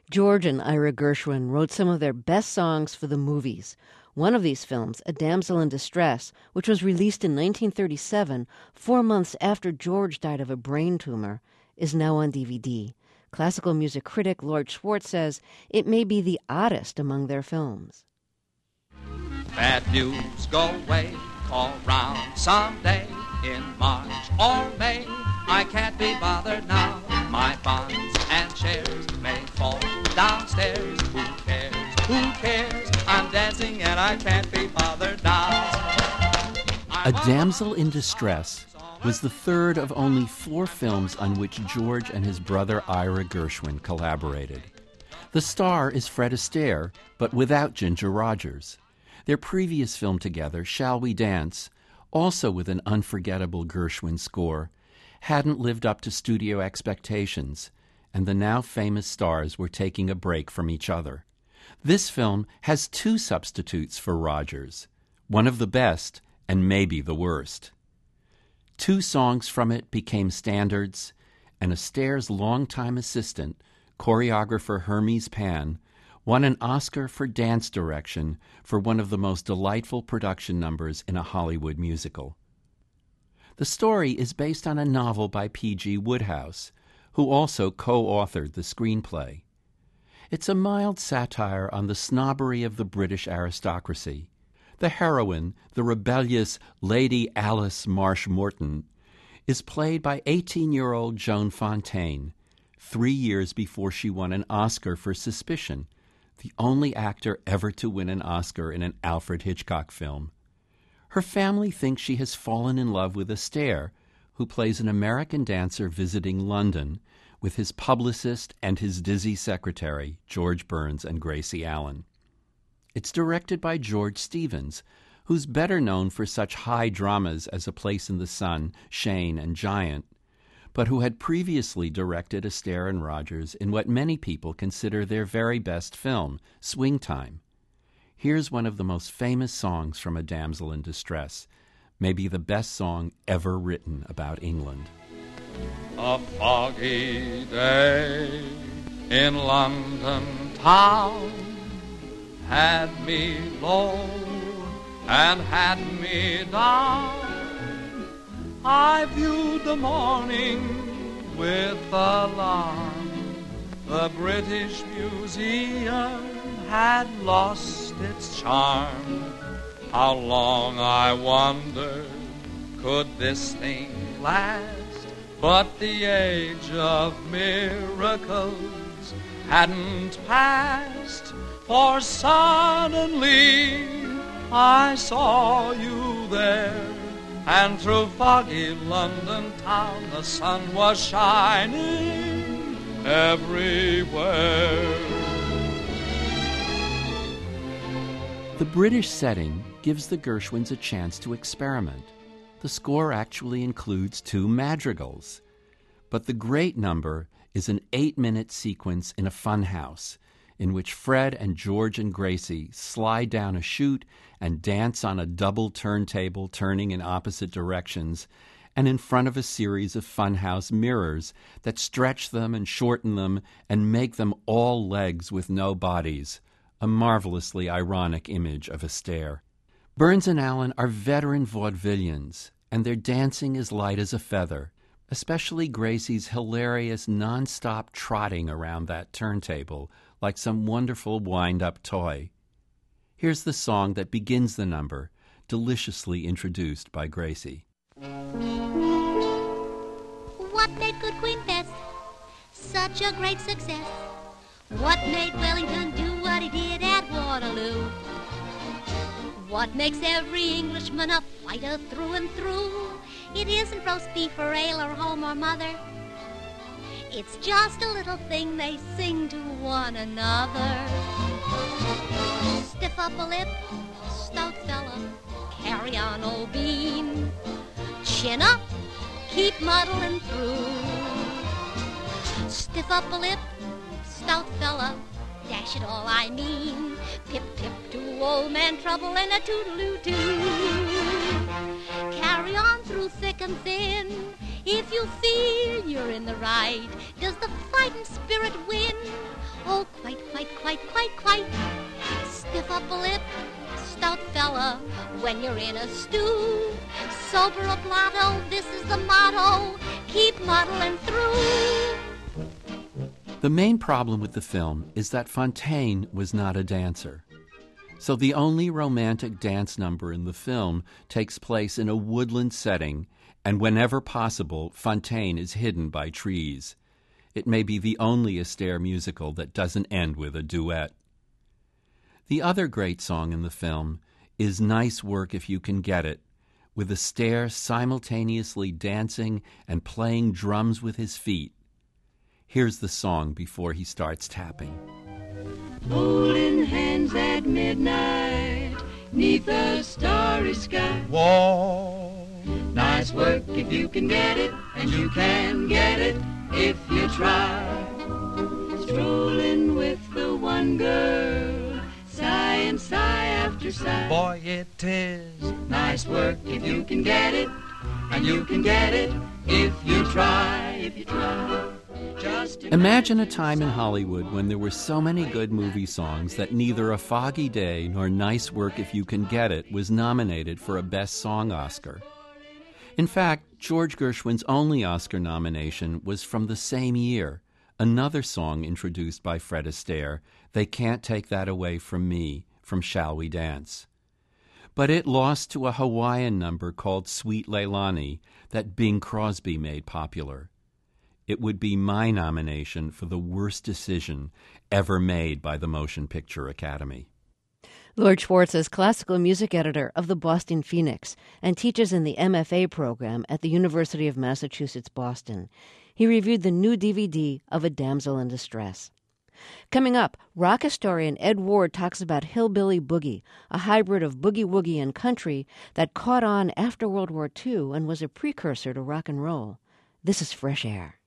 George and Ira Gershwin wrote some of their best songs for the movies. One of these films, A Damsel in Distress, which was released in 1937, 4 months after George died of a brain tumor, is now on DVD. Classical music critic Lloyd Schwartz says it may be the oddest among their films. Bad news go away, call round someday in March or May. I can't be bothered now. My bonds and shares may fall downstairs. Who cares? Who cares? I'm dancing and I can't be bothered now. A Damsel in Distress was the third of only 4 films on which George and his brother Ira Gershwin collaborated. The star is Fred Astaire, but without Ginger Rogers. Their previous film together, Shall We Dance, also with an unforgettable Gershwin score, hadn't lived up to studio expectations, and the now famous stars were taking a break from each other. This film has 2 substitutes for Rogers, one of the best and maybe the worst. 2 songs from it became standards, and Astaire's longtime assistant, choreographer Hermes Pan, won an Oscar for dance direction for one of the most delightful production numbers in a Hollywood musical. The story is based on a novel by P.G. Wodehouse, who also co-authored the screenplay. It's a mild satire on the snobbery of the British aristocracy. The heroine, the rebellious Lady Alice Marsh Morton, is played by 18-year-old Joan Fontaine, 3 years before she won an Oscar for Suspicion, the only actor ever to win an Oscar in an Alfred Hitchcock film. Her family thinks she has fallen in love with Astaire, who plays an American dancer visiting London with his publicist and his dizzy secretary, George Burns and Gracie Allen. It's directed by George Stevens, who's better known for such high dramas as A Place in the Sun, Shane, and Giant, but who had previously directed Astaire and Rogers in what many people consider their very best film, Swing Time. Here's one of the most famous songs from A Damsel in Distress, maybe the best song ever written about England. A foggy day in London town had me low and had me down. I viewed the morning with alarm. The British Museum had lost its charm. How long, I wondered, could this thing last? But the age of miracles hadn't passed, for suddenly I saw you there, and through foggy London town the sun was shining everywhere. The British setting gives the Gershwins a chance to experiment. The score actually includes 2 madrigals. But the great number is an 8-minute sequence in a fun house in which Fred and George and Gracie slide down a chute and dance on a double turntable turning in opposite directions and in front of a series of funhouse mirrors that stretch them and shorten them and make them all legs with no bodies. A marvelously ironic image of Astaire. Burns and Allen are veteran vaudevillians, and their dancing is light as a feather, especially Gracie's hilarious non-stop trotting around that turntable like some wonderful wind-up toy. Here's the song that begins the number, deliciously introduced by Gracie. What made Good Queen Bess such a great success? What made Wellington do what he did at Waterloo? What makes every Englishman a fighter through and through? It isn't roast beef or ale or home or mother. It's just a little thing they sing to one another. Stiff up a lip, stout fella, carry on, old bean. Chin up, keep muddling through. Stiff up a lip, stout fella, dash it all, I mean. Pip, pip to old man Trouble and a toodaloo-too. Carry on through thick and thin. If you feel you're in the right, does the fighting spirit win? Oh, quite. Stiff upper lip, stout fella, when you're in a stew. Sober a blotto, this is the motto, keep muddling through. The main problem with the film is that Fontaine was not a dancer. So the only romantic dance number in the film takes place in a woodland setting, and whenever possible, Fontaine is hidden by trees. It may be the only Astaire musical that doesn't end with a duet. The other great song in the film is Nice Work If You Can Get It, with Astaire simultaneously dancing and playing drums with his feet. Here's the song before he starts tapping. Holding hands at midnight, 'neath the starry sky. Whoa, Nice work if you can get it, and you can get it if you try. Strolling with the one girl, sigh and sigh after sigh. boy, it is. Nice work if you can get it, and you can get it if you try, if you try. Just Imagine a time in Hollywood when there were so many good movie songs that neither A Foggy Day nor Nice Work If You Can Get It was nominated for a Best Song Oscar. In fact, George Gershwin's only Oscar nomination was from the same year, another song introduced by Fred Astaire, They Can't Take That Away From Me, from Shall We Dance? But it lost to a Hawaiian number called Sweet Leilani that Bing Crosby made popular. It would be my nomination for the worst decision ever made by the Motion Picture Academy. Lord Schwartz is classical music editor of the Boston Phoenix and teaches in the MFA program at the University of Massachusetts, Boston. He reviewed the new DVD of A Damsel in Distress. Coming up, rock historian Ed Ward talks about Hillbilly Boogie, a hybrid of boogie-woogie and country that caught on after World War II and was a precursor to rock and roll. This is Fresh Air.